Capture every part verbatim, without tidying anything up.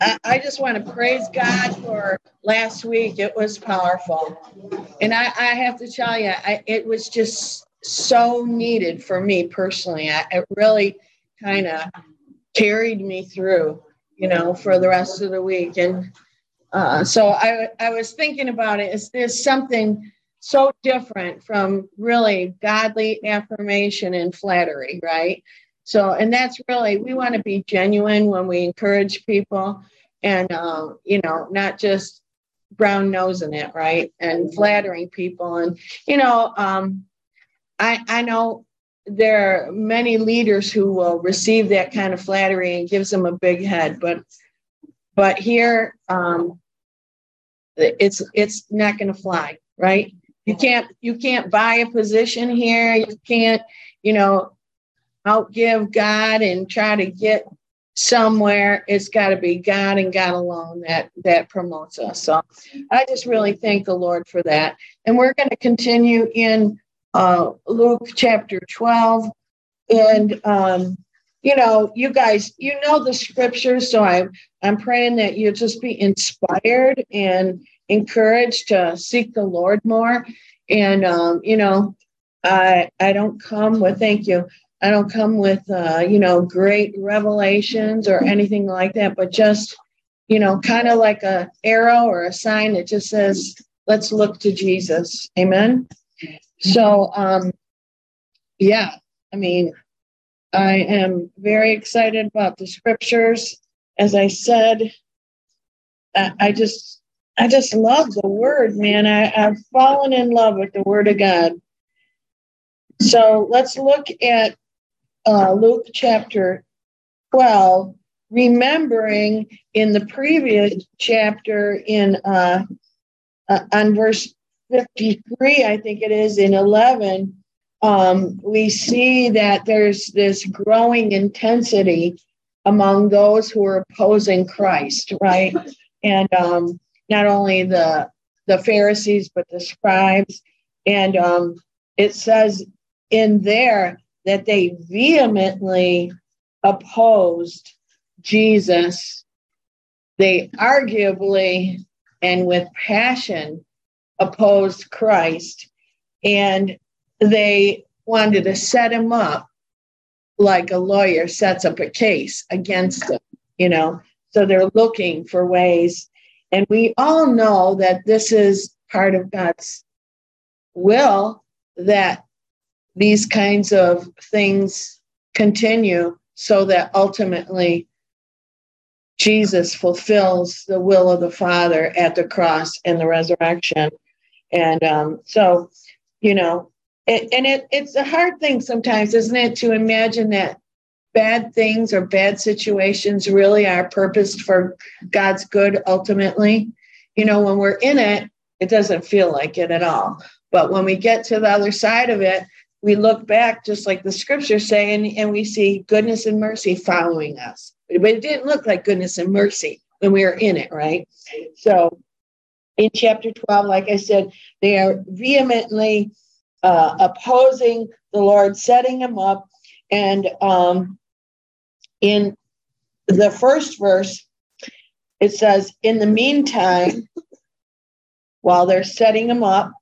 I, I just want to praise God for last week. It was powerful. And I, I have to tell you, I, it was just so needed for me personally. I, it really kind of carried me through, you know, for the rest of the week. And uh, so I, I was thinking about it. Is there's something so different from really godly affirmation and flattery, right? So, and that's really, we want to be genuine when we encourage people and, uh, you know, not just brown nosing it, right? And flattering people. And, you know, um, I, I know there are many leaders who will receive that kind of flattery and gives them a big head, but, but here, um, it's, it's not going to fly, right? You can't, you can't buy a position here. You can't, you know, outgive God and try to get somewhere. It's got to be God and God alone that that promotes us. So I just really thank the Lord for that. And we're going to continue in uh, Luke chapter twelve. And um, you know, you guys, you know the scriptures, so I'm I'm praying that you'll just be inspired and encouraged to seek the Lord more. And um, you know, I I don't come with thank you. I don't come with, uh, you know, great revelations or anything like that, but just, you know, kind of like a arrow or a sign that just says, let's look to Jesus. Amen. So, um, yeah, I mean, I am very excited about the scriptures. As I said, I, I just, I just love the word, man. I, I've fallen in love with the word of God. So let's look at Uh, Luke chapter twelve, remembering in the previous chapter in uh, uh, on verse fifty-three, I think it is, in eleven, um, we see that there's this growing intensity among those who are opposing Christ, right? And um, not only the the Pharisees, but the scribes. And um, it says in there that they vehemently opposed Jesus. They arguably and with passion opposed Christ, and they wanted to set him up like a lawyer sets up a case against him, you know. So they're looking for ways. And we all know that this is part of God's will, that these kinds of things continue so that ultimately Jesus fulfills the will of the Father at the cross and the resurrection. And um, so, you know, it, and it, it's a hard thing sometimes, isn't it, to imagine that bad things or bad situations really are purposed for God's good ultimately. You know, when we're in it, it doesn't feel like it at all. But when we get to the other side of it, we look back, just like the scriptures say, and, and we see goodness and mercy following us. But it didn't look like goodness and mercy when we were in it, right? So in chapter twelve, like I said, they are vehemently uh, opposing the Lord, setting him up. And um, in the first verse, it says, in the meantime, while they're setting him up,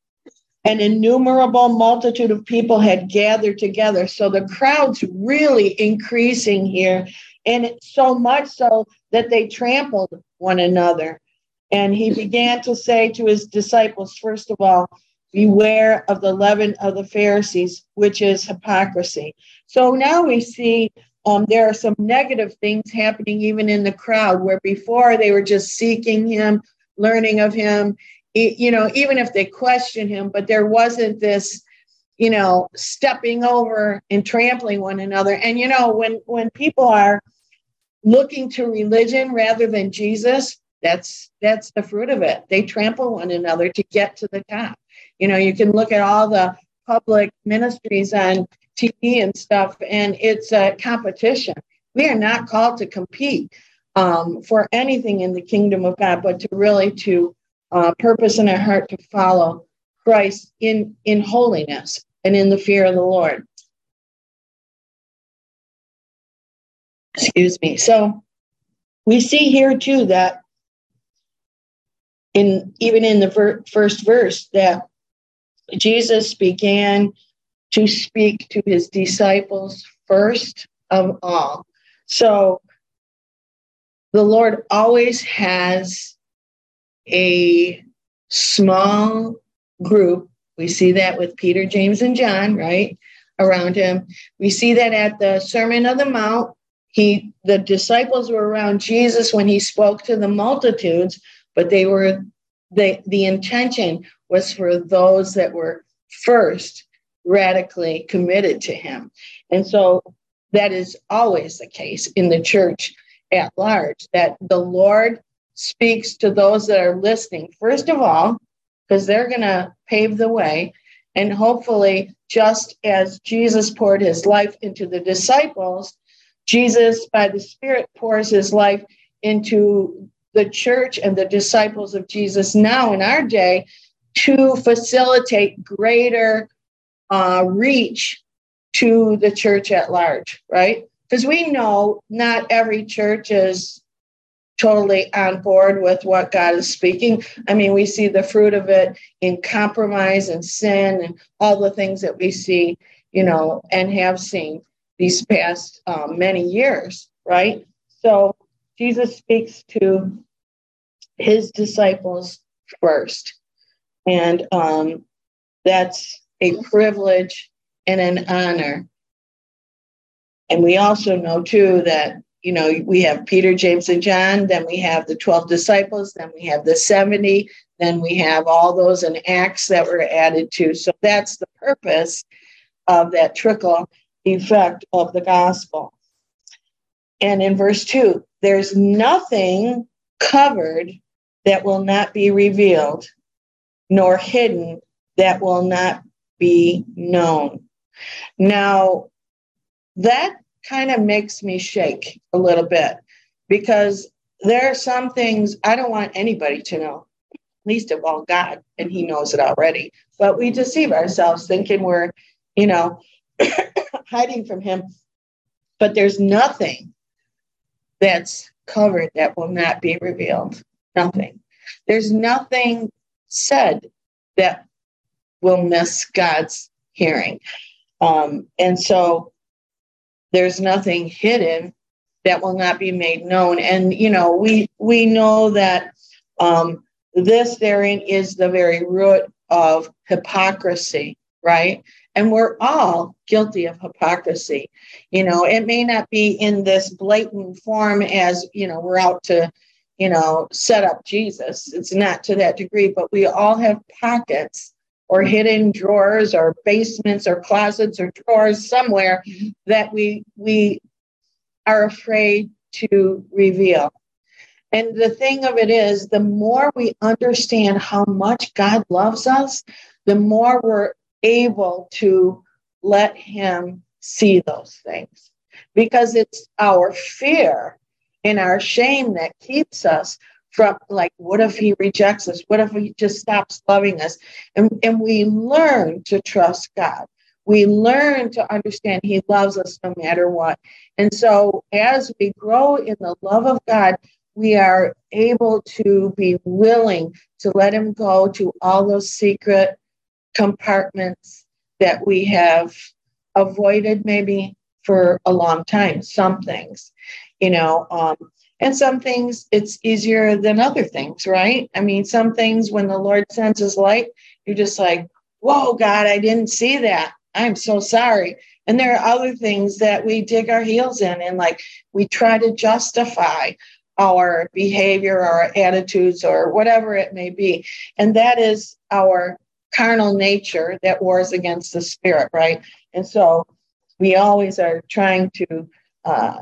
an innumerable multitude of people had gathered together. So the crowd's really increasing here, and so much so that they trampled one another. And he began to say to his disciples, first of all, beware of the leaven of the Pharisees, which is hypocrisy. So now we see um, there are some negative things happening even in the crowd, where before they were just seeking him, learning of him, you know, even if they question him, but there wasn't this, you know, stepping over and trampling one another. And, you know, when, when people are looking to religion rather than Jesus, that's, that's the fruit of it. They trample one another to get to the top. You know, you can look at all the public ministries on T V and stuff, and it's a competition. We are not called to compete um, for anything in the kingdom of God, but to really to Uh, purpose in our heart to follow Christ in, in holiness and in the fear of the Lord. Excuse me. So we see here too that in even in the ver- first verse that Jesus began to speak to his disciples first of all. So the Lord always has a small group. We see that with Peter, James, and John, right, around him. We see that at the Sermon on the Mount. He, the disciples were around Jesus when he spoke to the multitudes, but they were the the intention was for those that were first radically committed to him. And so that is always the case in the church at large, that the Lord speaks to those that are listening, first of all, because they're going to pave the way. And hopefully, just as Jesus poured his life into the disciples, Jesus, by the Spirit, pours his life into the church and the disciples of Jesus now in our day to facilitate greater uh, reach to the church at large, right? Because we know not every church is totally on board with what God is speaking. I mean, we see the fruit of it in compromise and sin and all the things that we see, you know, and have seen these past um, many years, right? So Jesus speaks to his disciples first. And um, that's a privilege and an honor. And we also know, too, that, you know, we have Peter, James, and John, then we have the twelve disciples, then we have the seventy, then we have all those in Acts that were added to. So that's the purpose of that trickle effect of the gospel. And in verse two, there's nothing covered that will not be revealed, nor hidden that will not be known. Now, that kind of makes me shake a little bit, because there are some things I don't want anybody to know, least of all God, and he knows it already. But we deceive ourselves thinking we're, you know, hiding from him. But there's nothing that's covered that will not be revealed. Nothing. There's nothing said that will miss God's hearing. Um, and so there's nothing hidden that will not be made known. And, you know, we we know that um, this therein is the very root of hypocrisy, right? And we're all guilty of hypocrisy. You know, it may not be in this blatant form as, you know, we're out to, you know, set up Jesus. It's not to that degree, but we all have pockets or hidden drawers or basements or closets or drawers somewhere that we we are afraid to reveal. And the thing of it is, the more we understand how much God loves us, the more we're able to let him see those things. Because it's our fear and our shame that keeps us from, like, what if he rejects us? What if he just stops loving us? And, and we learn to trust God. We learn to understand he loves us no matter what. And so as we grow in the love of God, we are able to be willing to let him go to all those secret compartments that we have avoided maybe for a long time. Some things, you know, um, and some things it's easier than other things, right? I mean, some things when the Lord sends his light, you're just like, whoa, God, I didn't see that. I'm so sorry. And there are other things that we dig our heels in and like we try to justify our behavior, our attitudes, or whatever it may be. And that is our carnal nature that wars against the spirit, right? And so we always are trying to uh,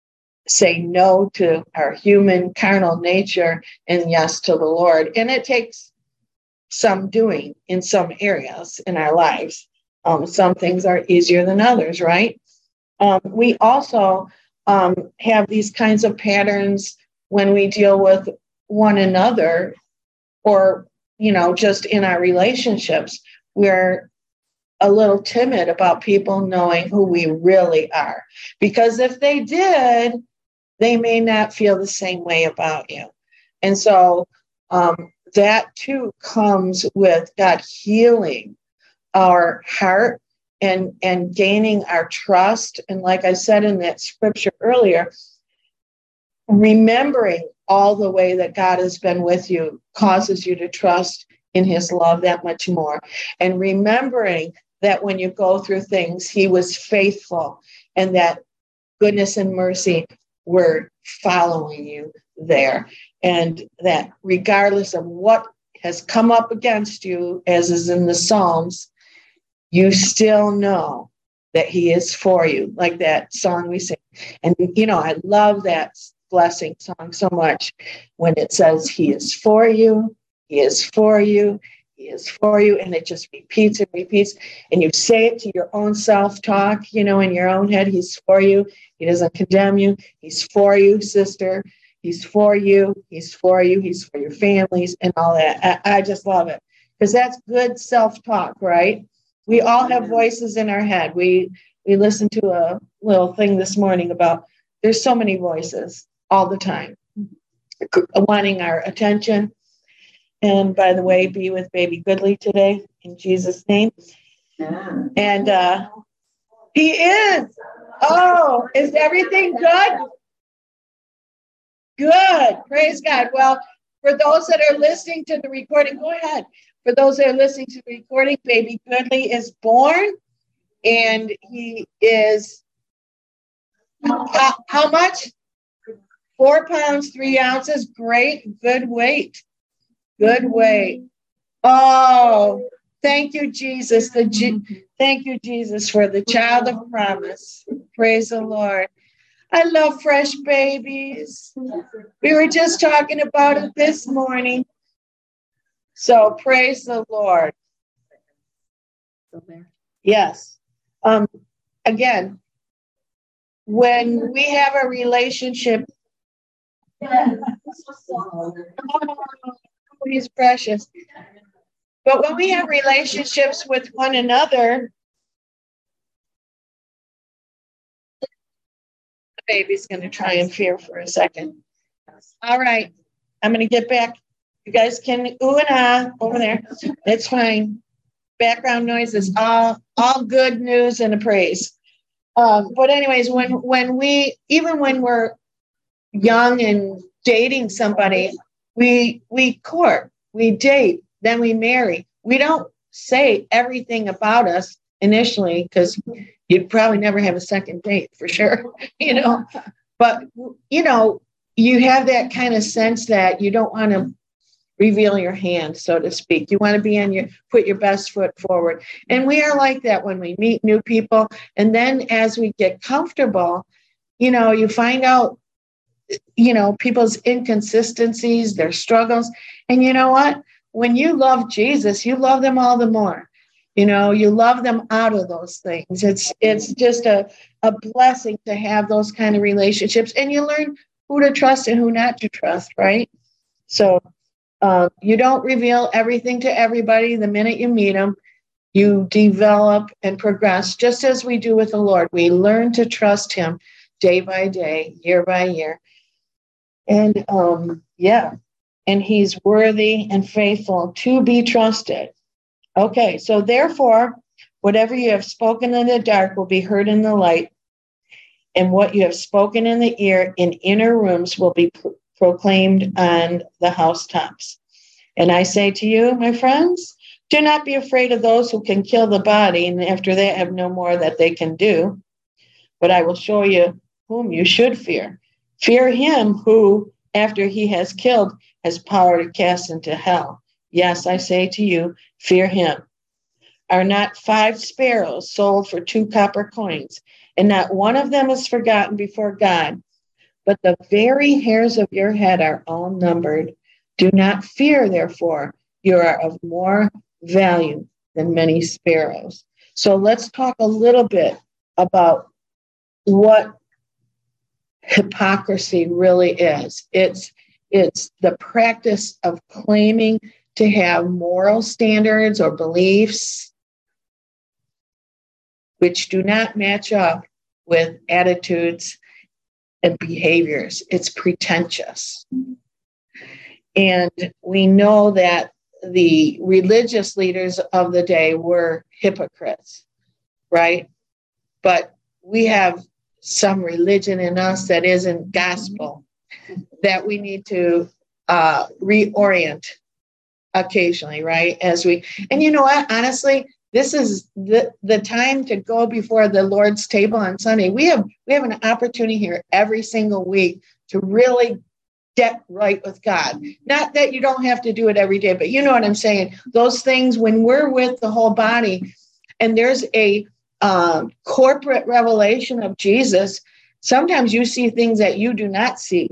say no to our human carnal nature and yes to the Lord. And it takes some doing in some areas in our lives. Um, some things are easier than others, right? Um, we also um, have these kinds of patterns when we deal with one another or, you know, just in our relationships. We're a little timid about people knowing who we really are. Because if they did, they may not feel the same way about you. And so um, that too comes with God healing our heart and, and gaining our trust. And like I said in that scripture earlier, remembering all the way that God has been with you causes you to trust in his love that much more. And remembering that when you go through things, he was faithful and that goodness and mercy were following you there. And that regardless of what has come up against you, as is in the Psalms, you still know that he is for you, like that song we sing. And, you know, I love that blessing song so much when it says he is for you, he is for you, he is for you, and it just repeats and repeats, and you say it to your own self-talk, you know, in your own head. He's for you, he doesn't condemn you, he's for you, sister, he's for you, he's for you, he's for your families and all that. I, I just love it, because that's good self-talk, right? We all have voices in our head. We we listened to a little thing this morning about there's so many voices all the time wanting our attention. And by the way, be with baby Goodley today in Jesus' name. Yeah. And uh, he is. Oh, is everything good? Good. Praise God. Well, for those that are listening to the recording, go ahead. For those that are listening to the recording, baby Goodley is born, and he is how, how much? Four pounds, three ounces. Great, good weight. Good weight. Oh, thank you, Jesus. The G- thank you, Jesus, for the child of promise. Praise the Lord. I love fresh babies. We were just talking about it this morning. So praise the Lord. Yes. Um, again, when we have a relationship, oh, he's precious. But when we have relationships with one another, the baby's going to try and fear for a second. All right. I'm going to get back. You guys can ooh and ah over there. It's fine. Background noise is all, all good news and a praise. Um, but anyways, when, when we, even when we're young and dating somebody, we, we court, we date, then we marry. We don't say everything about us initially, because you'd probably never have a second date for sure, you know, but you know, you have that kind of sense that you don't want to reveal your hand, so to speak. You want to be on your, put your best foot forward. And we are like that when we meet new people. And then as we get comfortable, you know, you find out, you know, people's inconsistencies, their struggles. And you know what? When you love Jesus, you love them all the more. You know, you love them out of those things. It's, it's just a, a blessing to have those kind of relationships. And you learn who to trust and who not to trust, right? So, Um, you don't reveal everything to everybody the minute you meet them. You develop and progress, just as we do with the Lord. We learn to trust him day by day, year by year. And um, yeah, and he's worthy and faithful to be trusted. Okay, so therefore, whatever you have spoken in the dark will be heard in the light, and what you have spoken in the ear in inner rooms will be pro- proclaimed on the housetops. And I say to you, my friends, do not be afraid of those who can kill the body, and after that have no more that they can do. But I will show you whom you should fear. Fear him who, after he has killed, has power to cast into hell. Yes, I say to you, fear him. Are not five sparrows sold for two copper coins, and not one of them is forgotten before God? But the very hairs of your head are all numbered. Do not fear, therefore, you are of more value than many sparrows. So let's talk a little bit about what hypocrisy really is. It's, it's the practice of claiming to have moral standards or beliefs which do not match up with attitudes and behaviors. It's pretentious. And we know that the religious leaders of the day were hypocrites, right? But we have some religion in us that isn't gospel, that we need to uh, reorient occasionally, right? As we, and you know what, honestly, this is the, the time to go before the Lord's table on Sunday. We have, we have an opportunity here every single week to really get right with God. Not that you don't have to do it every day, but you know what I'm saying? Those things, when we're with the whole body and there's a um, corporate revelation of Jesus, sometimes you see things that you do not see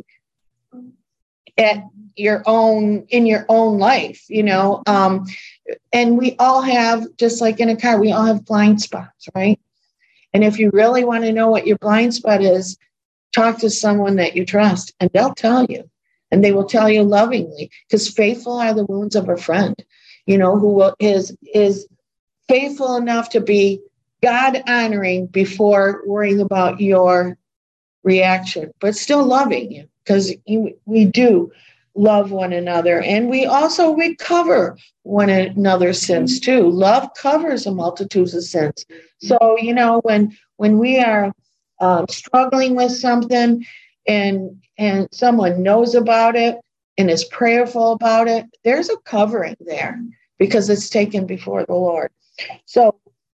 at your own, in your own life, you know, um, and we all have, just like in a car, we all have blind spots, right? And if you really want to know what your blind spot is, talk to someone that you trust and they'll tell you, and they will tell you lovingly, because faithful are the wounds of a friend, you know, who will, is, is faithful enough to be God honoring before worrying about your reaction, but still loving you, because we do love one another, and we also recover one another's sins too. Love covers a multitude of sins. So, you know, when when we are um, struggling with something, and and someone knows about it and is prayerful about it, there's a covering there because it's taken before the Lord. So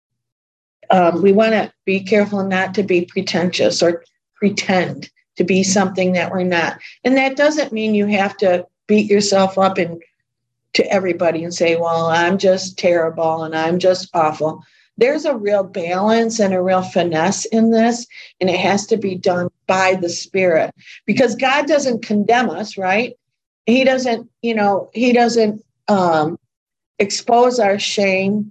um, we want to be careful not to be pretentious or pretend to be something that we're not. And that doesn't mean you have to beat yourself up and to everybody and say, well, I'm just terrible and I'm just awful. There's a real balance and a real finesse in this, and it has to be done by the Spirit, because God doesn't condemn us, right? He doesn't, you know, he doesn't um, expose our shame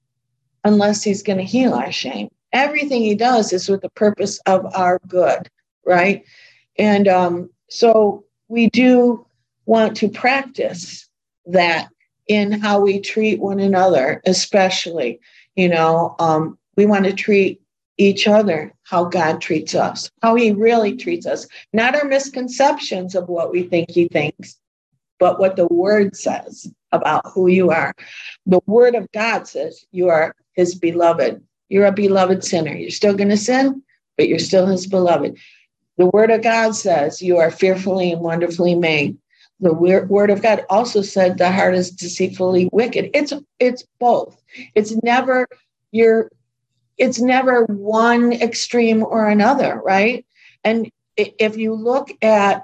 unless he's going to heal our shame. Everything he does is with the purpose of our good, right? And um, so we do want to practice that in how we treat one another, especially, you know, um, we want to treat each other how God treats us, how he really treats us, not our misconceptions of what we think he thinks, but what the word says about who you are. The word of God says you are his beloved. You're a beloved sinner. You're still going to sin, but you're still his beloved. The word of God says you are fearfully and wonderfully made. The word of God also said the heart is deceitfully wicked. It's it's both. It's never you're it's never one extreme or another, right? And if you look at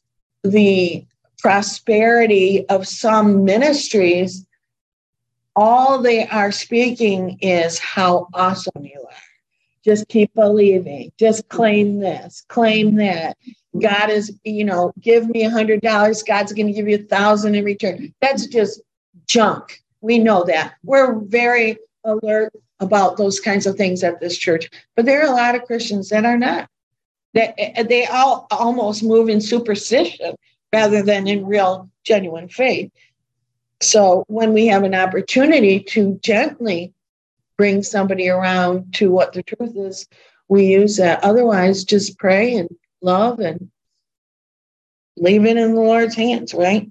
the prosperity of some ministries, all they are speaking is how awesome you are. Just keep believing. Just claim this, claim that. God is, you know, give me a hundred dollars. God's going to give you a thousand in return. That's just junk. We know that. We're very alert about those kinds of things at this church. But there are a lot of Christians that are not. That they all almost move in superstition rather than in real, genuine faith. So when we have an opportunity to gently bring somebody around to what the truth is, we use that. Otherwise, just pray and love and leave it in the Lord's hands, right?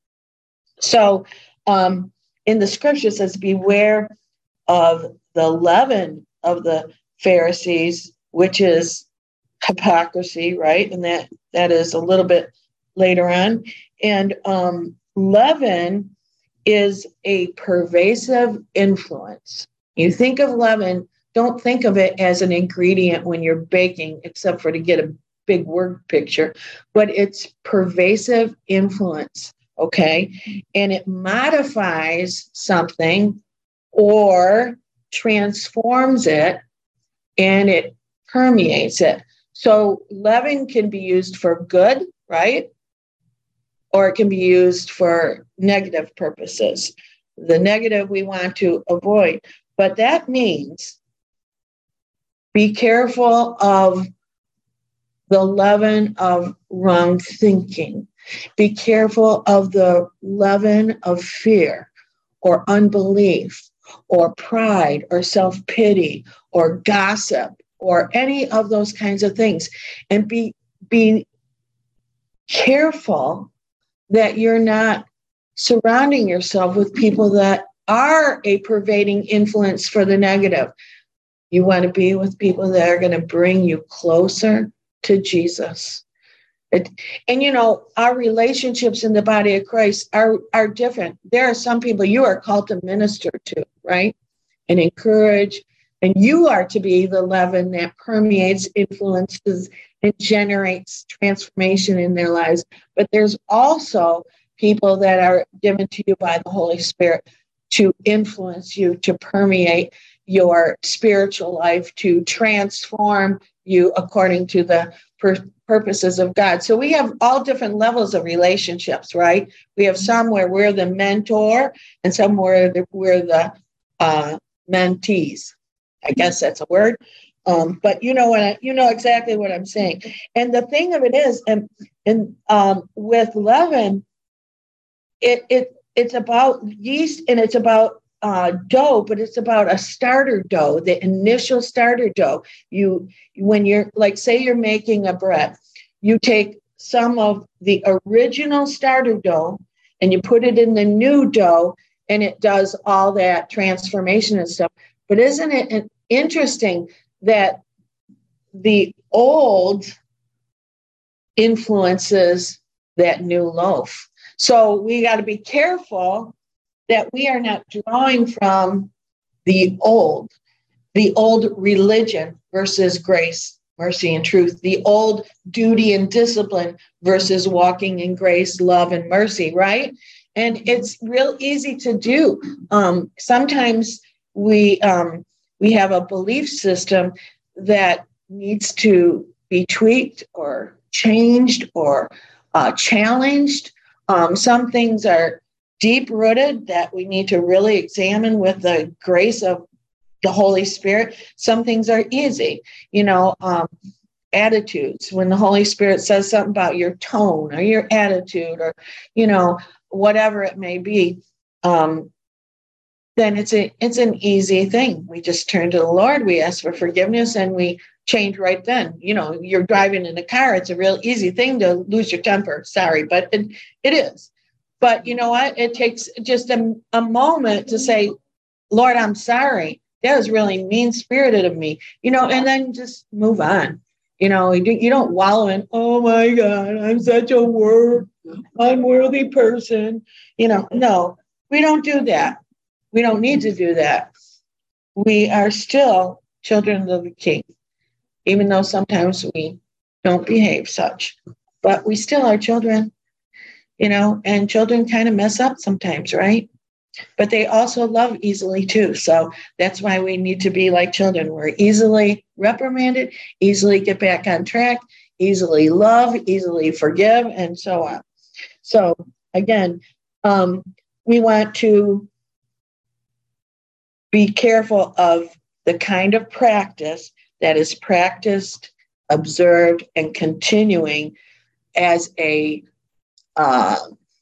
So um, in the scripture it says, beware of the leaven of the Pharisees, which is hypocrisy, right? And that that is a little bit later on. And um, leaven is a pervasive influence. You think of leaven, don't think of it as an ingredient when you're baking, except for to get a big word picture, but it's pervasive influence, okay? And it modifies something or transforms it, and it permeates it. So leaven can be used for good, right? Or it can be used for negative purposes. The negative we want to avoid. But that means be careful of the leaven of wrong thinking. Be careful of the leaven of fear or unbelief or pride or self-pity or gossip or any of those kinds of things. And be be careful that you're not surrounding yourself with people that are a pervading influence for the negative. You want to be with people that are going to bring you closer to Jesus. It, and, you know, our relationships in the body of Christ are, are different. There are some people you are called to minister to, right? And encourage. And you are to be the leaven that permeates, influences, and generates transformation in their lives. But there's also people that are given to you by the Holy Spirit to influence you, to permeate your spiritual life, to transform you according to the per- purposes of God. So we have all different levels of relationships, right? We have some where we're the mentor and some where we're the uh, mentees. I guess that's a word. Um, but you know what I, you know exactly what I'm saying. And the thing of it is, and and um, with leaven, it it it's about yeast and it's about uh, dough, but it's about a starter dough, the initial starter dough. You when you're like, say you're making a bread, you take some of the original starter dough and you put it in the new dough, and it does all that transformation and stuff. But isn't it interesting that the old influences that new loaf? So we got to be careful that we are not drawing from the old, the old religion versus grace, mercy, and truth, the old duty and discipline versus walking in grace, love, and mercy, right? And it's real easy to do. Um, sometimes we um, we have a belief system that needs to be tweaked or changed or uh, challenged. Um, some things are deep-rooted that we need to really examine with the grace of the Holy Spirit. Some things are easy, you know, um, attitudes. When the Holy Spirit says something about your tone or your attitude or, you know, whatever it may be, um, then it's a it's an easy thing. We just turn to the Lord, we ask for forgiveness, and we change right then. You know, you're driving in a car. It's a real easy thing to lose your temper. Sorry, but it, it is. But you know what? It takes just a, a moment to say, Lord, I'm sorry. That was really mean-spirited of me. You know, and then just move on. You know, you, you don't wallow in, oh my God, I'm such a word, unworthy person. You know, no, we don't do that. We don't need to do that. We are still children of the King, even though sometimes we don't behave such. But we still are children, you know, and children kind of mess up sometimes, right? But they also love easily too. So that's why we need to be like children. We're easily reprimanded, easily get back on track, easily love, easily forgive, and so on. So again, um, we want to be careful of the kind of practice that is practiced, observed, and continuing as a uh,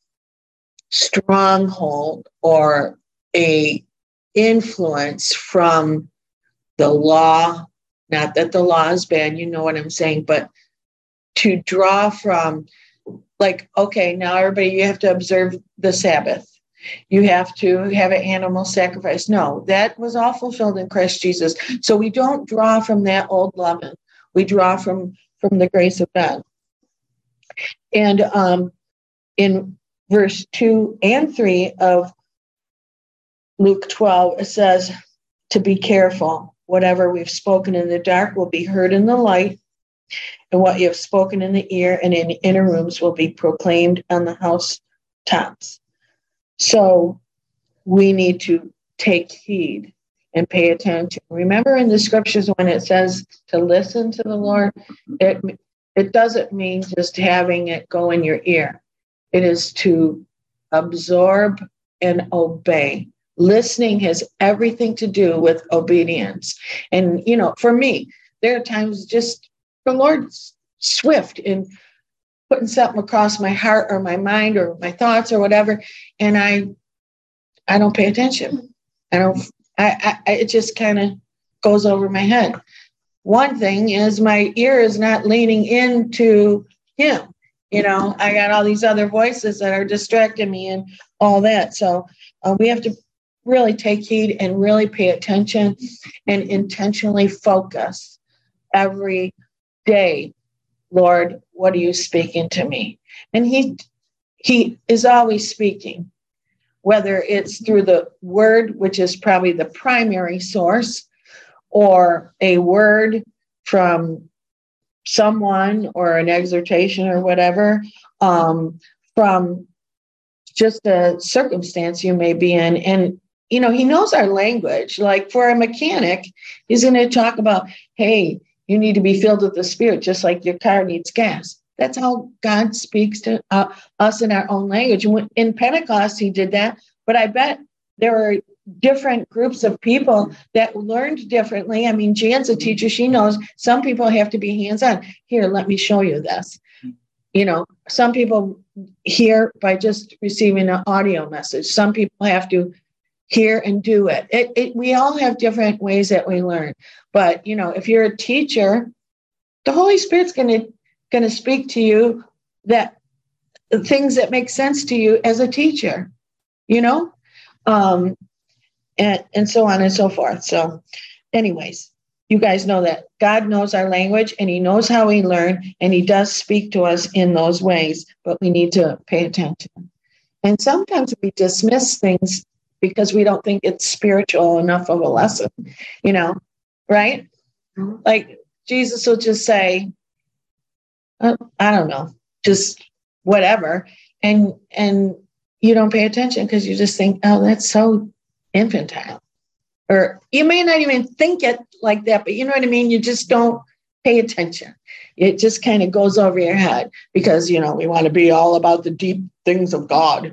stronghold or a influence from the law. Not that the law is bad, you know what I'm saying, but to draw from, like, okay, now everybody, you have to observe the Sabbath. You have to have an animal sacrifice. No, that was all fulfilled in Christ Jesus. So we don't draw from that old leaven. We draw from, from the grace of God. And um, in verse two and three of Luke twelve, it says to be careful. Whatever we've spoken in the dark will be heard in the light, and what you have spoken in the ear and in the inner rooms will be proclaimed on the housetops. So we need to take heed and pay attention. Remember in the scriptures when it says to listen to the Lord, it, it doesn't mean just having it go in your ear. It is to absorb and obey. Listening has everything to do with obedience. And, you know, for me, there are times just the Lord's swift in putting something across my heart or my mind or my thoughts or whatever, and I I don't pay attention. I don't, I, I it just kind of goes over my head. one thing is my ear is not leaning into him. You know, I got all these other voices that are distracting me and all that. So uh, we have to really take heed and really pay attention and intentionally focus every day. Lord, what are you speaking to me? And he he is always speaking, whether it's through the word, which is probably the primary source, or a word from someone or an exhortation or whatever, um, from just a circumstance you may be in. And, you know, he knows our language. Like for a mechanic, he's going to talk about, hey, you need to be filled with the Spirit, just like your car needs gas. That's how God speaks to uh, us in our own language. And in Pentecost, he did that. But I bet there were different groups of people that learned differently. I mean, Jan's a teacher. She knows some people have to be hands-on. Here, let me show you this. You know, some people hear by just receiving an audio message. Some people have to hear and do it. It, it. We all have different ways that we learn. But, you know, if you're a teacher, the Holy Spirit's going to going to speak to you that things that make sense to you as a teacher, you know, um, and, and so on and so forth. So anyways, you guys know that God knows our language and he knows how we learn, and he does speak to us in those ways, but we need to pay attention. And sometimes we dismiss things because we don't think it's spiritual enough of a lesson, you know, right? Like Jesus will just say, oh, I don't know, just whatever. And, and you don't pay attention because you just think, oh, that's so infantile. Or you may not even think it like that, but you know what I mean? You just don't pay attention. It just kind of goes over your head because, you know, we want to be all about the deep things of God.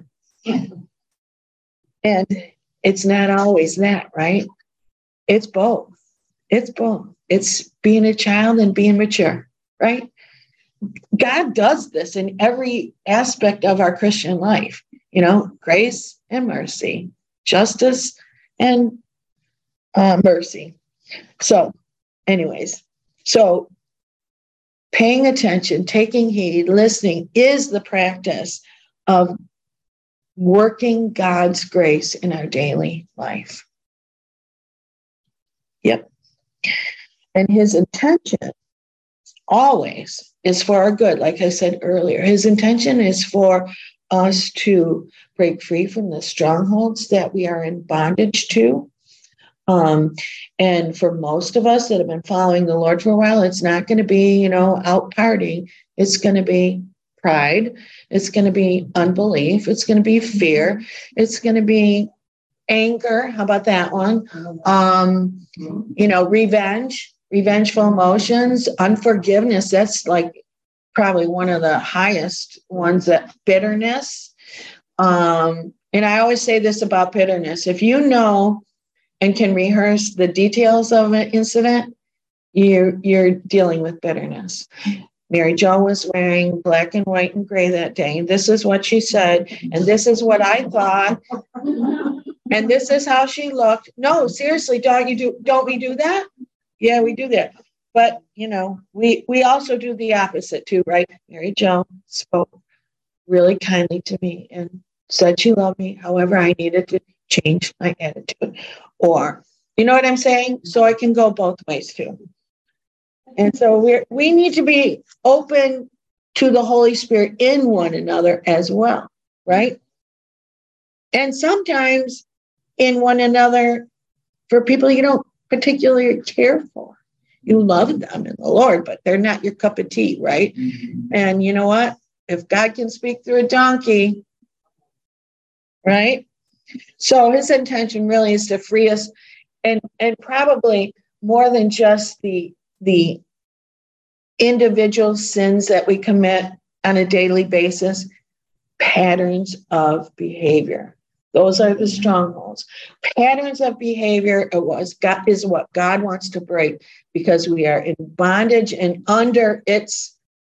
And it's not always that, right? It's both. It's both. It's being a child and being mature, right? God does this in every aspect of our Christian life, you know, grace and mercy, justice and uh, mercy. So anyways, so paying attention, taking heed, listening is the practice of working God's grace in our daily life. Yep. And his intention always is for our good. Like I said earlier, his intention is for us to break free from the strongholds that we are in bondage to. Um, and for most of us that have been following the Lord for a while, it's not going to be, you know, out partying. It's going to be pride. It's going to be unbelief. It's going to be fear. It's going to be anger. How about that one? Um, you know, revenge, revengeful emotions, unforgiveness. That's like probably one of the highest ones. That bitterness. Um, and I always say this about bitterness. If you know and can rehearse the details of an incident, you're, you're dealing with bitterness. Mary Jo was wearing black and white and gray that day. And this is what she said. And this is what I thought. And this is how she looked. No, seriously, don't you do, don't we do that? Yeah, we do that. But, you know, we, we also do the opposite too, right? Mary Jo spoke really kindly to me and said she loved me. However, I needed to change my attitude. Or, you know what I'm saying? So I can go both ways too. And so we we need to be open to the Holy Spirit in one another as well, right? And sometimes in one another for people you don't particularly care for. You love them in the Lord, but they're not your cup of tea, right? Mm-hmm. And you know what? If God can speak through a donkey, right? So his intention really is to free us, and, and probably more than just the, the individual sins that we commit on a daily basis, patterns of behavior. Those are the strongholds. Patterns of behavior it was, God, is what God wants to break because we are in bondage and under its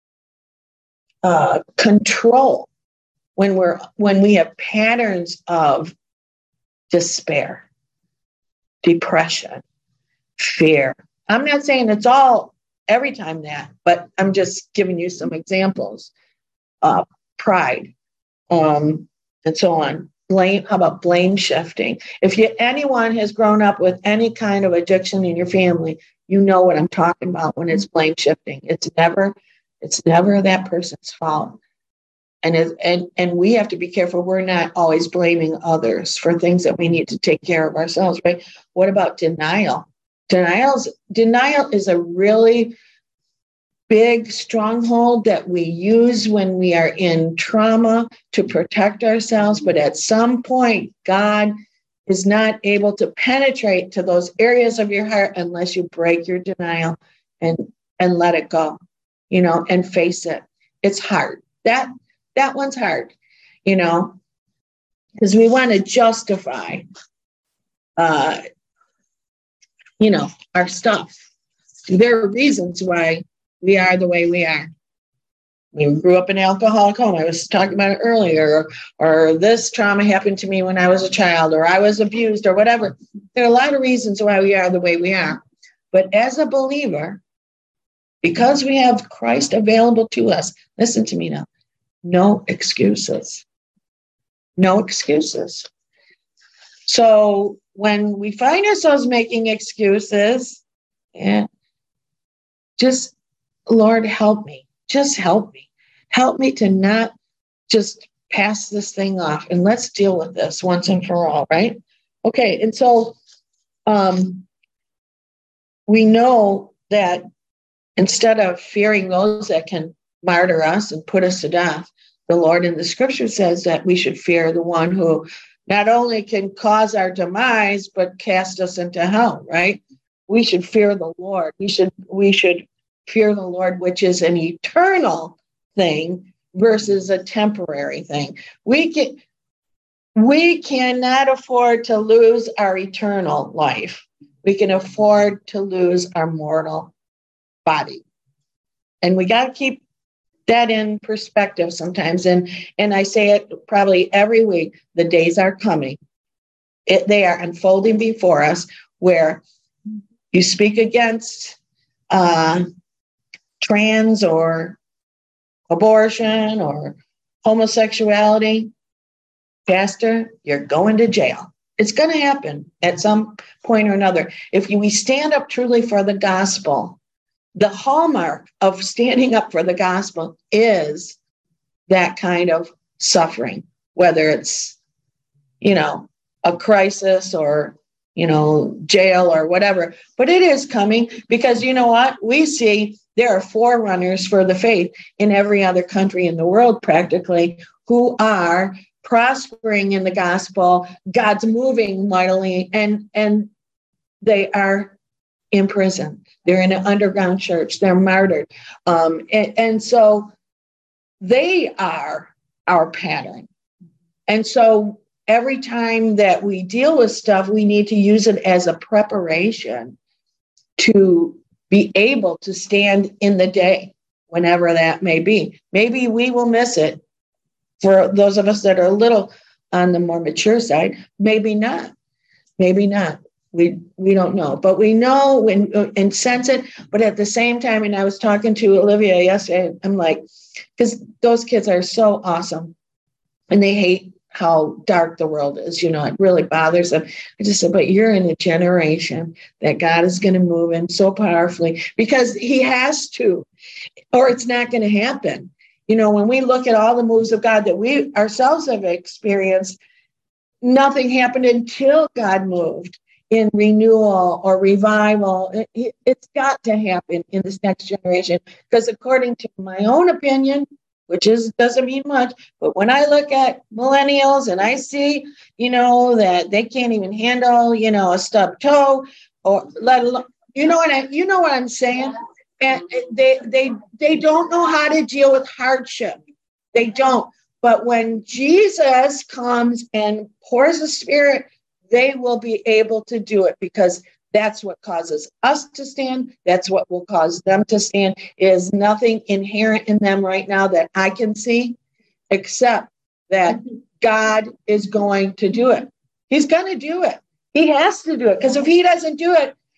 uh, control. When we're when we have patterns of despair, depression, fear, I'm not saying it's all every time that, but I'm just giving you some examples. Uh, pride, um, and so on. Blame. How about blame shifting? If you anyone has grown up with any kind of addiction in your family, you know what I'm talking about when it's blame shifting. It's never, it's never that person's fault. And, it, and and we have to be careful. We're not always blaming others for things that we need to take care of ourselves, right? What about denial? Denial's, denial is a really big stronghold that we use when we are in trauma to protect ourselves. But at some point, God is not able to penetrate to those areas of your heart unless you break your denial and, and let it go, you know, and face it. It's hard. That That one's hard, you know, because we want to justify, uh, you know, our stuff. There are reasons why we are the way we are. We grew up in an alcoholic home. I was talking about it earlier, or, or this trauma happened to me when I was a child, or I was abused, or whatever. There are a lot of reasons why we are the way we are. But as a believer, because we have Christ available to us, listen to me now. No excuses. No excuses. So when we find ourselves making excuses, yeah, just, Lord, help me. Just help me. Help me to not just pass this thing off, and let's deal with this once and for all, right? Okay, and so um, we know that instead of fearing those that can martyr us and put us to death, the Lord in the scripture says that we should fear the one who not only can cause our demise, but cast us into hell, right? We should fear the Lord. We should, we should fear the Lord, which is an eternal thing versus a temporary thing. We can, we cannot afford to lose our eternal life. We can afford to lose our mortal body. And we got to keep that in perspective sometimes. And, and I say it probably every week, the days are coming. It, they are unfolding before us where you speak against uh, trans or abortion or homosexuality, pastor, you're going to jail. It's going to happen at some point or another. If we stand up truly for the gospel, the hallmark of standing up for the gospel is that kind of suffering, whether it's, you know, a crisis or, you know, jail or whatever. But it is coming because, you know what? We see there are forerunners for the faith in every other country in the world practically who are prospering in the gospel. God's moving mightily, and, and they are in prison. They're in an underground church. They're martyred. Um, and, and so they are our pattern. And so every time that we deal with stuff, we need to use it as a preparation to be able to stand in the day, whenever that may be. Maybe we will miss it for those of us that are a little on the more mature side. Maybe not. Maybe not. We we don't know, but we know when, and sense it. But at the same time, and I was talking to Olivia yesterday, I'm like, because those kids are so awesome, and they hate how dark the world is. You know, it really bothers them. I just said, but you're in a generation that God is going to move in so powerfully because He has to, or it's not going to happen. You know, when we look at all the moves of God that we ourselves have experienced, nothing happened until God moved in renewal or revival. It, it, it's got to happen in this next generation because according to my own opinion, which is doesn't mean much, but when I look at millennials and I see, you know, that they can't even handle, you know, a stubbed toe or let alone, you know what I, you know what I'm saying? And they they they don't know how to deal with hardship. They don't. But when Jesus comes and pours the Spirit, they will be able to do it because that's what causes us to stand. That's what will cause them to stand. Is nothing inherent in them right now that I can see, except that God is going to do it. He's going to do it. He has to do it because if He doesn't do it,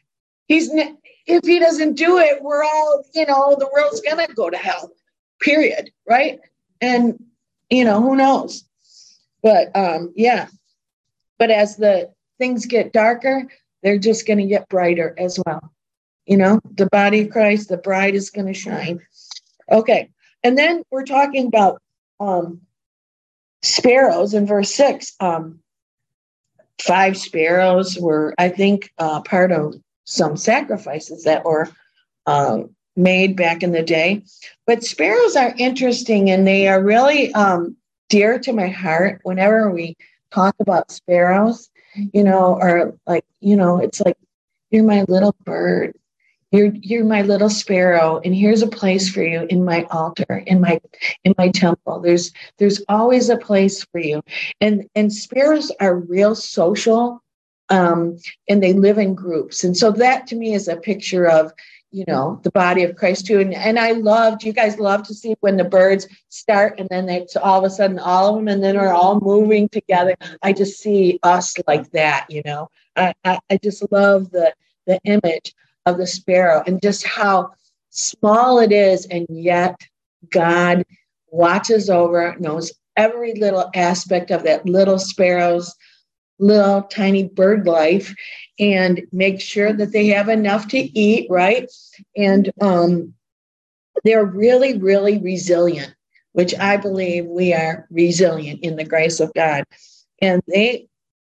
He's if he doesn't do it, we're all, you know, the world's gonna go to hell, period, right? And you know, who knows? But um, yeah. But as the things get darker, they're just gonna get brighter as well. You know, the body of Christ, the bride is gonna shine. Okay, and then we're talking about um sparrows in verse six. Um, five sparrows were, I think, uh, part of some sacrifices that were um, made back in the day. But sparrows are interesting, and they are really um, dear to my heart whenever we talk about sparrows, you know, or like, you know, it's like, you're my little bird. You're you're my little sparrow, and here's a place for you in my altar, in my in my temple. There's there's always a place for you, and and sparrows are real social, um, and they live in groups, and so that to me is a picture of, you know, the body of Christ too. And and I loved, you guys love to see when the birds start, and then they so all of a sudden all of them, and then we're all moving together. I just see us like that, you know. I I, I just love the the image of the sparrow and just how small it is, and yet God watches over, knows every little aspect of that little sparrow's little tiny bird life, and make sure that they have enough to eat, right? And um, they're really, really resilient, which I believe we are resilient in the grace of God. And they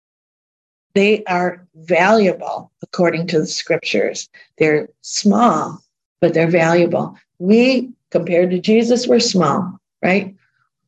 They are valuable according to the scriptures. They're small, but they're valuable. We, compared to Jesus, we're small, right?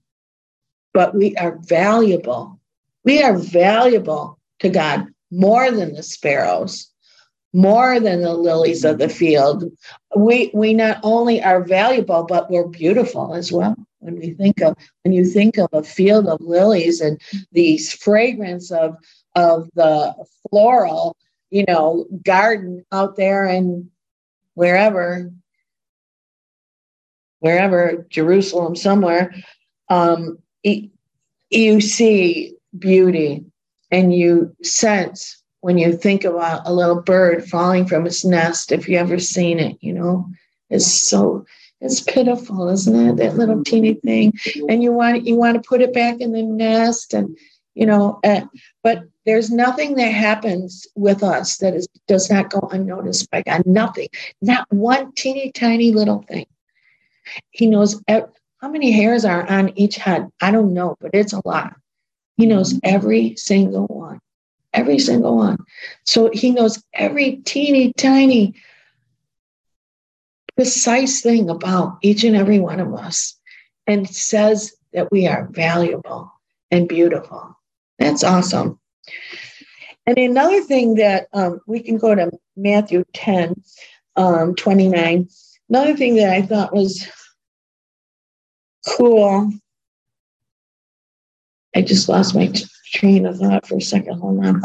But we are valuable. We are valuable to God more than the sparrows, more than the lilies of the field. We we not only are valuable, but we're beautiful as well. When we think of when you think of a field of lilies and the fragrance of of the floral, you know, garden out there and wherever, wherever, Jerusalem somewhere, um, you see beauty, and you sense when you think about a little bird falling from its nest, if you ever seen it, you know, it's so, it's pitiful, isn't it? That little teeny thing. And you want, you want to put it back in the nest, and, you know, uh, but there's nothing that happens with us that is, does not go unnoticed by God. Nothing, not one teeny tiny little thing. He knows ev- how many hairs are on each head. I don't know, but it's a lot. He knows every single one, every single one. So he knows every teeny tiny precise thing about each and every one of us, and says that we are valuable and beautiful. That's awesome. And another thing that um, we can go to Matthew ten, um, twenty-nine. Another thing that I thought was cool. I just lost my t- train of thought for a second. Hold on.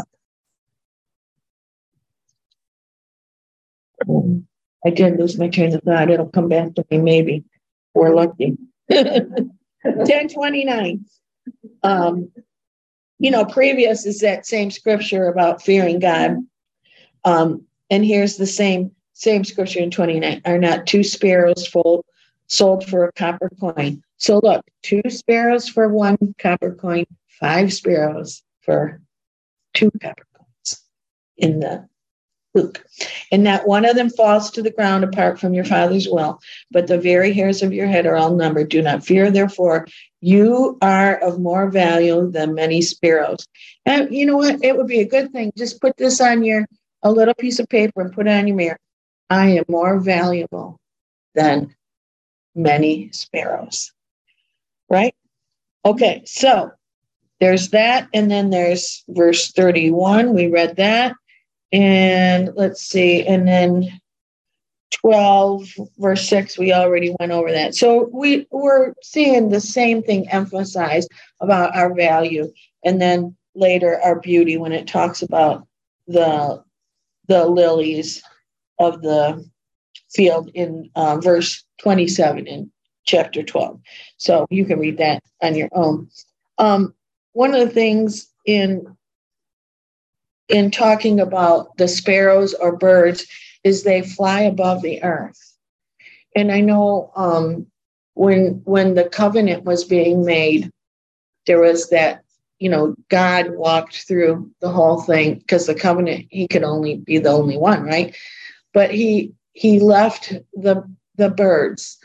Um, I did lose my train of thought. It'll come back to me, maybe. We're lucky. ten twenty-nine. Um, you know, previous is that same scripture about fearing God. Um, and here's the same same scripture in twenty-nine. Are not two sparrows full, sold for a copper coin? So look, two sparrows for one copper coin, five sparrows for two copper coins in the Luke. And not one of them falls to the ground apart from your Father's will, but the very hairs of your head are all numbered. Do not fear, therefore, you are of more value than many sparrows. And you know what? It would be a good thing. Just put this on your, a little piece of paper and put it on your mirror. I am more valuable than many sparrows. Right? Okay, so there's that. And then there's verse thirty-one. We read that. And let's see, and then twelve, verse six, we already went over that. So we, we're seeing the same thing emphasized about our value. And then later, our beauty, when it talks about the, the lilies of the field in uh, verse twenty-seven in chapter twelve. So you can read that on your own. Um, one of the things in in talking about the sparrows or birds is they fly above the earth. And I know um, when when the covenant was being made, there was that, you know, God walked through the whole thing because the covenant, he could only be the only one, right? But he he left the the birds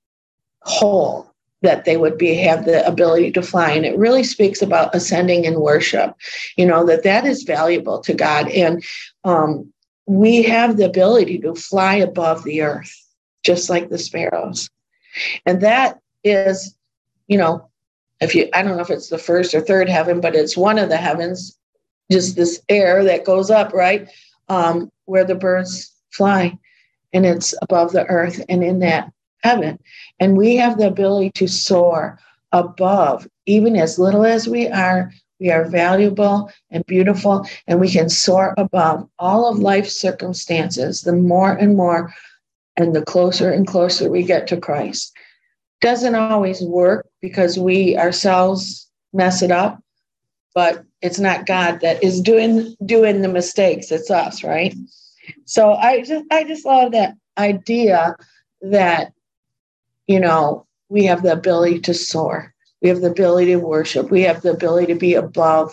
whole, that they would be have the ability to fly. And it really speaks about ascending in worship, you know, that that is valuable to God. And um, we have the ability to fly above the earth, just like the sparrows. And that is, you know, if you, I don't know if it's the first or third heaven, but it's one of the heavens, just this air that goes up, right? Um, where the birds fly, and it's above the earth and in that heaven. And we have the ability to soar above, even as little as we are. We are valuable and beautiful, and we can soar above all of life's circumstances, the more and more, and the closer and closer we get to Christ. Doesn't always work because we ourselves mess it up, but it's not God that is doing doing the mistakes. It's us, right? So I just I just love that idea that, you know, we have the ability to soar. We have the ability to worship. We have the ability to be above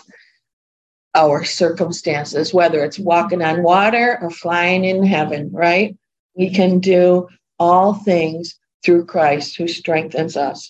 our circumstances, whether it's walking on water or flying in heaven, right? We can do all things through Christ who strengthens us.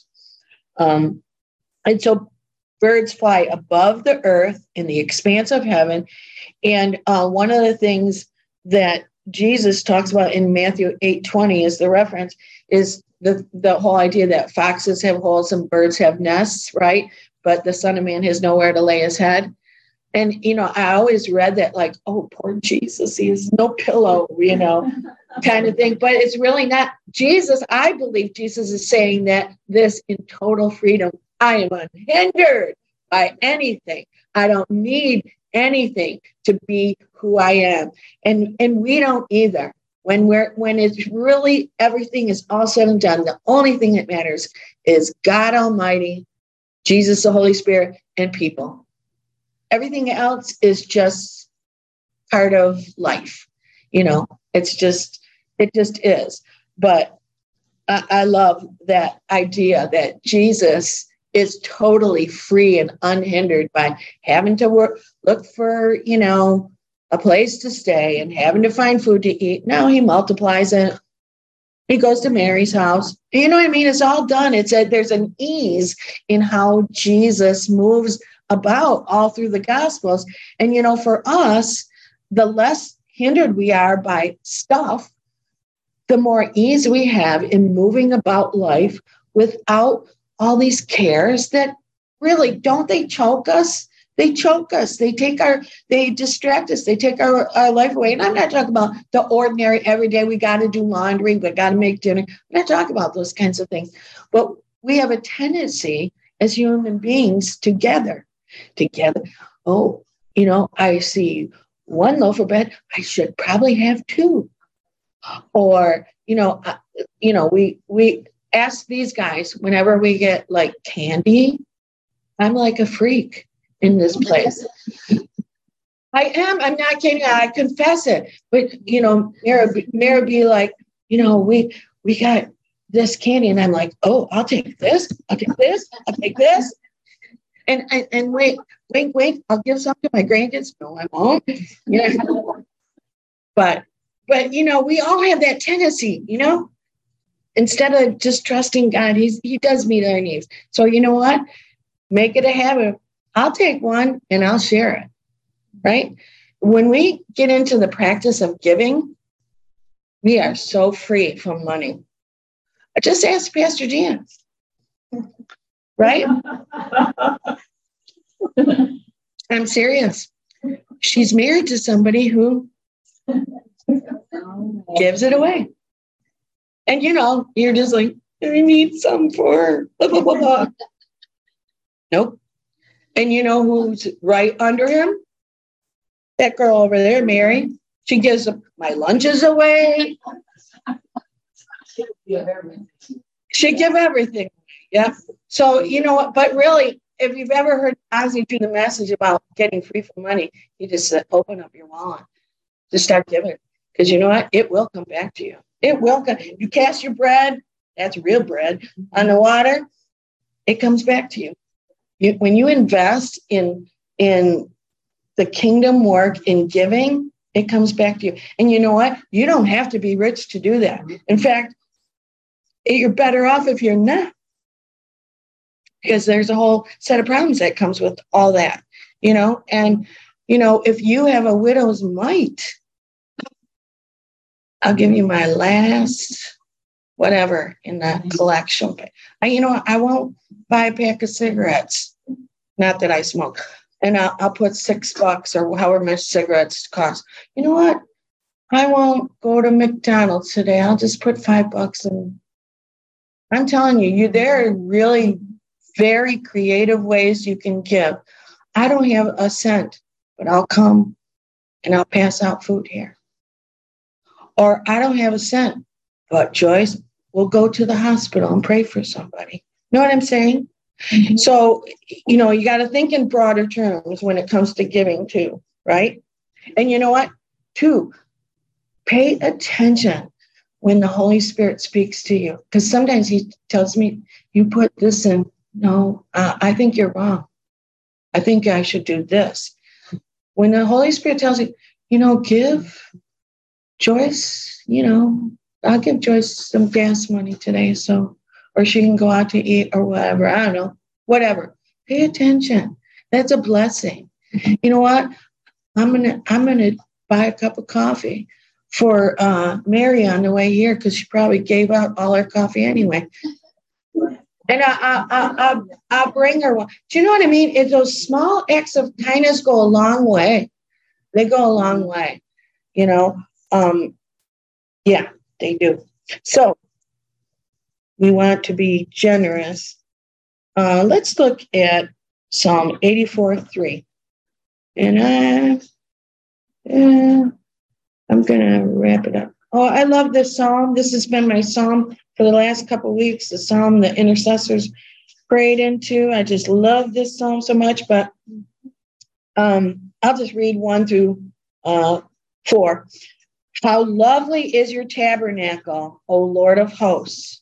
Um, and so birds fly above the earth in the expanse of heaven. And uh, one of the things that Jesus talks about in Matthew eight twenty is the reference, is the, the whole idea that foxes have holes and birds have nests, right? But the Son of Man has nowhere to lay his head. And, you know, I always read that like, oh, poor Jesus, he has no pillow, you know, kind of thing. But it's really not. Jesus, I believe Jesus is saying that this in total freedom. I am unhindered by anything. I don't need anything to be who I am. And, and we don't either. When we're when it's really everything is all said and done, the only thing that matters is God Almighty, Jesus, the Holy Spirit, and people. Everything else is just part of life. You know, it's just, it just is. But I, I love that idea that Jesus is totally free and unhindered by having to work, look for, you know, a place to stay and having to find food to eat. No, he multiplies it. He goes to Mary's house. You know what I mean? It's all done. It's a, there's an ease in how Jesus moves about all through the Gospels. And, you know, for us, the less hindered we are by stuff, the more ease we have in moving about life without all these cares that really, don't they choke us? They choke us. They take our, they distract us. They take our, our life away. And I'm not talking about the ordinary everyday, we got to do laundry, we got to make dinner. I'm not talking about those kinds of things. But we have a tendency as human beings together, together. Oh, you know, I see one loaf of bread, I should probably have two. Or, you know, uh, you know, we, we ask these guys whenever we get like candy, I'm like a freak in this place. I am. I'm not kidding. I confess it. But, you know, Mara, Mara be like, you know, we we got this candy. And I'm like, oh, I'll take this. I'll take this. I'll take this. And and, and wait, wait, wait. I'll give some to my grandkids. No, I won't. You know? But, but, you know, we all have that tendency, you know, instead of just trusting God, he's, he does meet our needs. So, you know what? Make it a habit. I'll take one and I'll share it, right? When we get into the practice of giving, we are so free from money. I just asked Pastor Jan, right? I'm serious. She's married to somebody who gives it away. And, you know, you're just like, I need some for blah, blah, blah, blah. Nope. And you know who's right under him? That girl over there, Mary. She gives my lunches away. She give everything. Yeah. So, you know what? But really, if you've ever heard Ozzy do the message about getting free from money, you just said, open up your wallet. Just start giving. Because you know what? It will come back to you. It will come. You cast your bread, that's real bread, on the water, it comes back to you. You when you invest in, in the kingdom work, in giving, it comes back to you. And you know what? You don't have to be rich to do that. In fact, you're better off if you're not. Because there's a whole set of problems that comes with all that, you know? And, you know, if you have a widow's mite, I'll give you my last whatever in that collection. I, you know, I won't buy a pack of cigarettes. Not that I smoke. And I'll, I'll put six bucks or however much cigarettes cost. You know what? I won't go to McDonald's today. I'll just put five bucks in. I'm telling you, you there are really very creative ways you can give. I don't have a cent, but I'll come and I'll pass out food here. Or I don't have a cent, but Joyce will go to the hospital and pray for somebody. You know what I'm saying? Mm-hmm. So, you know, you got to think in broader terms when it comes to giving too, right? And you know what? Two, pay attention when the Holy Spirit speaks to you. Because sometimes he tells me, you put this in. No, uh, I think you're wrong. I think I should do this. When the Holy Spirit tells you, you know, give Joyce, you know, I'll give Joyce some gas money today, so, or she can go out to eat or whatever. I don't know, whatever. Pay attention. That's a blessing. You know what? I'm gonna, I'm gonna buy a cup of coffee for uh, Mary on the way here because she probably gave out all her coffee anyway. And I, I, I, I, I'll bring her one. Do you know what I mean? It's those small acts of kindness go a long way. They go a long way, you know. Um, yeah, they do. So we want to be generous. Uh, let's look at Psalm eighty-four three. And I, uh, I'm going to wrap it up. Oh, I love this psalm. This has been my psalm for the last couple of weeks, the psalm the intercessors prayed into. I just love this psalm so much, but um, I'll just read one through uh, four. How lovely is your tabernacle, O Lord of hosts.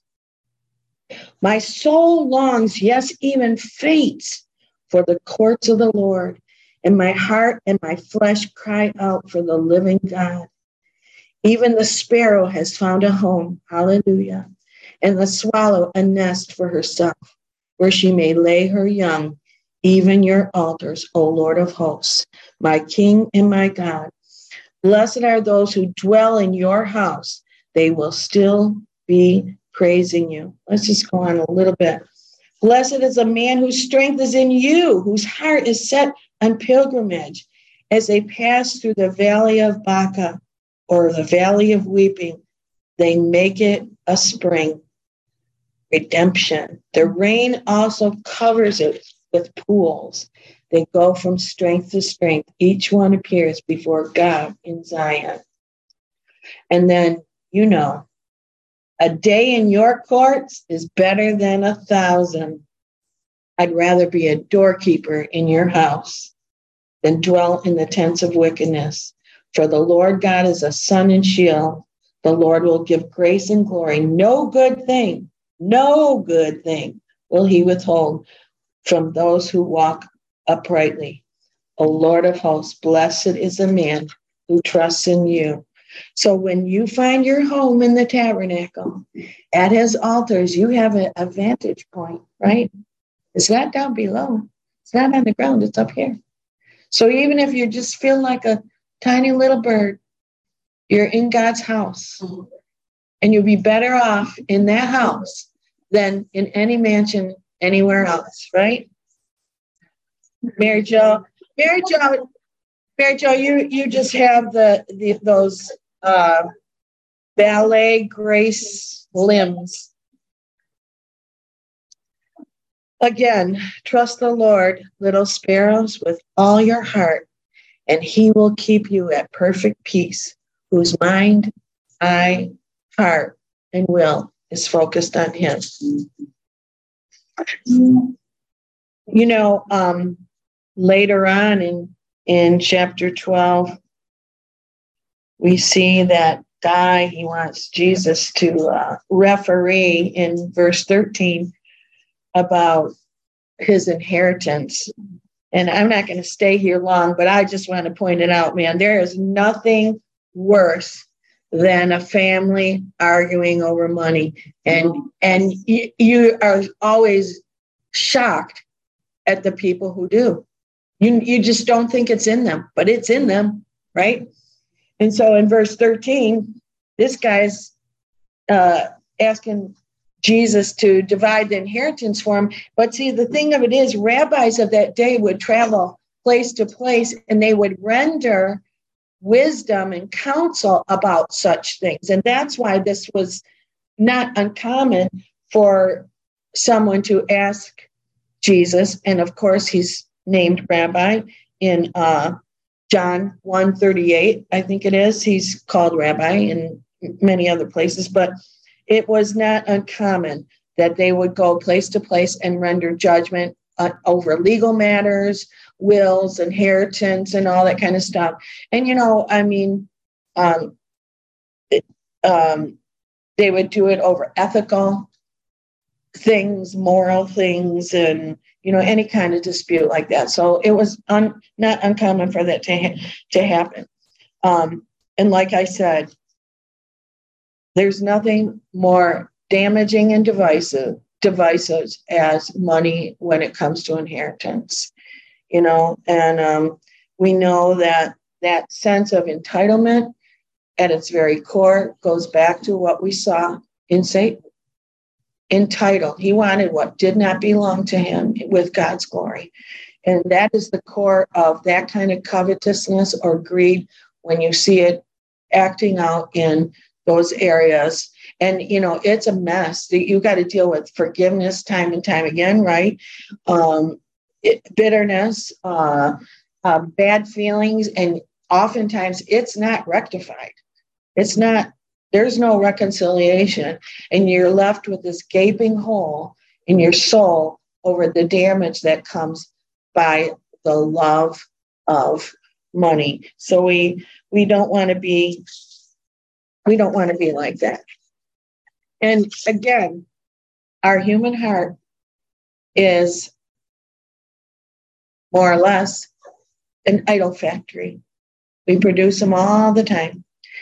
My soul longs, yes, even faints for the courts of the Lord, and my heart and my flesh cry out for the living God. Even the sparrow has found a home, hallelujah, and the swallow a nest for herself, where she may lay her young, even your altars, O Lord of hosts, my King and my God. Blessed are those who dwell in your house. They will still be praising you. Let's just go on a little bit. Blessed is a man whose strength is in you, whose heart is set on pilgrimage. As they pass through the valley of Baca, or the valley of weeping, they make it a spring. Redemption. The rain also covers it with pools. They go from strength to strength. Each one appears before God in Zion. And then, you know, a day in your courts is better than a thousand. I'd rather be a doorkeeper in your house than dwell in the tents of wickedness. For the Lord God is a sun and shield. The Lord will give grace and glory. No good thing, no good thing will he withhold from those who walk uprightly. O Lord of hosts, blessed is the man who trusts in you. So when you find your home in the tabernacle, at his altars, you have a, a vantage point, right? It's not down below. It's not on the ground. It's up here. So even if you just feel like a tiny little bird, you're in God's house. And you'll be better off in that house than in any mansion anywhere else, right? Mary Jo, Mary Jo, Mary Jo, you, you just have the, the those uh, ballet grace limbs. Again, trust the Lord, little sparrows, with all your heart, and he will keep you at perfect peace, whose mind, eye, heart, and will is focused on him. You know, um, later on in, in chapter twelve, we see that guy, he wants Jesus to uh, referee in verse thirteen about his inheritance. And I'm not going to stay here long, but I just want to point it out, man. There is nothing worse than a family arguing over money. And and you, you are always shocked at the people who do. You, you just don't think it's in them, but it's in them, right? And so in verse thirteen, this guy's uh, asking Jesus to divide the inheritance for him. But see, the thing of it is, rabbis of that day would travel place to place, and they would render wisdom and counsel about such things. And that's why this was not uncommon for someone to ask Jesus. And of course, he's named Rabbi in uh, John one thirty-eight, I think it is. He's called Rabbi in many other places, but it was not uncommon that they would go place to place and render judgment uh, over legal matters, wills, inheritance, and all that kind of stuff. And, you know, I mean, um, it, um, they would do it over ethical things, moral things, and, you know, any kind of dispute like that. So it was un, not uncommon for that to, ha- to happen. Um, and like I said, there's nothing more damaging and divisive, divisive as money when it comes to inheritance, you know, and um, we know that that sense of entitlement at its very core goes back to what we saw in Satan. Entitled. He wanted what did not belong to him with God's glory. And that is the core of that kind of covetousness or greed when you see it acting out in those areas. And, you know, it's a mess that you got to deal with forgiveness time and time again, right? Um, it, bitterness, uh, uh, bad feelings, and oftentimes it's not rectified. It's not, there's no reconciliation, and you're left with this gaping hole in your soul over the damage that comes by the love of money. So we we don't want to be We don't want to be like that. And again, our human heart is more or less an idol factory. We produce them all the time.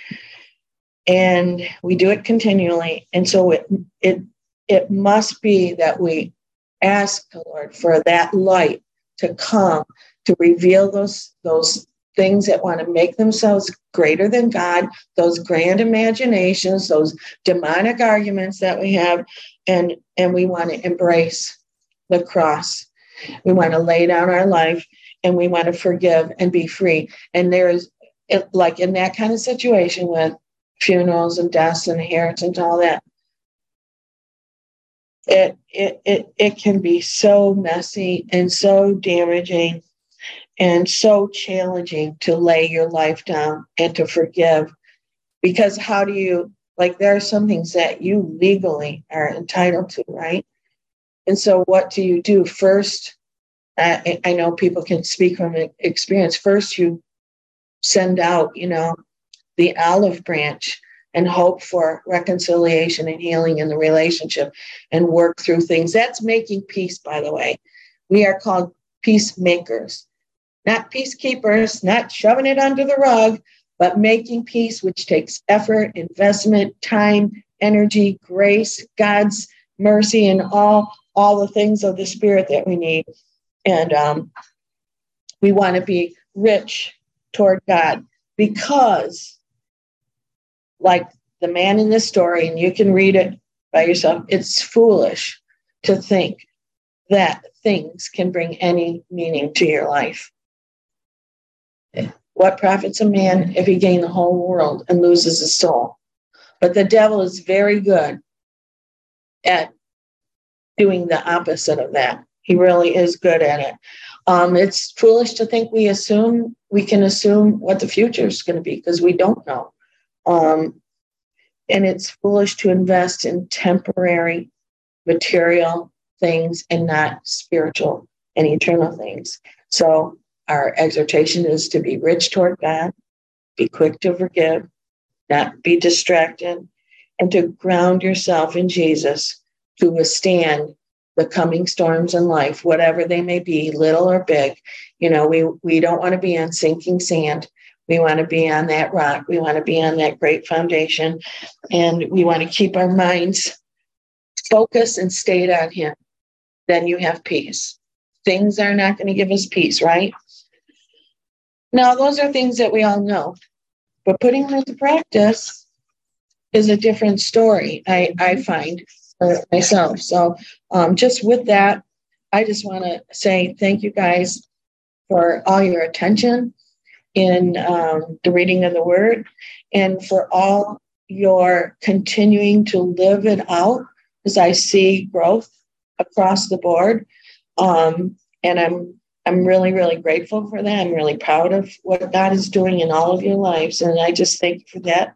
And we do it continually. And so it it it must be that we ask the Lord for that light to come to reveal those those things that want to make themselves greater than God, those grand imaginations, those demonic arguments that we have, and, and we want to embrace the cross. We want to lay down our life, and we want to forgive and be free. And there is, like in that kind of situation with funerals and deaths and inheritance and all that, it, it, it, it can be so messy and so damaging and so challenging to lay your life down and to forgive. Because how do you, like, there are some things that you legally are entitled to, right? And so what do you do? First, I, I know people can speak from experience. First, you send out, you know, the olive branch and hope for reconciliation and healing in the relationship and work through things. That's making peace, by the way. We are called peacemakers. Not peacekeepers, not shoving it under the rug, but making peace, which takes effort, investment, time, energy, grace, God's mercy, and all, all the things of the Spirit that we need. And um, we want to be rich toward God because, like the man in this story, and you can read it by yourself, it's foolish to think that things can bring any meaning to your life. What profits a man if he gain the whole world and loses his soul? But the devil is very good at doing the opposite of that. He really is good at it. Um, it's foolish to think we assume we can assume what the future is going to be because we don't know. Um, and it's foolish to invest in temporary material things and not spiritual and eternal things. So our exhortation is to be rich toward God, be quick to forgive, not be distracted, and to ground yourself in Jesus to withstand the coming storms in life, whatever they may be, little or big. You know, we, we don't want to be on sinking sand. We want to be on that rock. We want to be on that great foundation. And we want to keep our minds focused and stayed on him. Then you have peace. Things are not going to give us peace, right? Now, those are things that we all know. But putting them into practice is a different story, I, I find, for myself. So um, just with that, I just want to say thank you guys for all your attention in um, the reading of the word, and for all your continuing to live it out, as I see growth across the board. Um, and I'm I'm really, really grateful for that. I'm really proud of what God is doing in all of your lives. And I just thank you for that.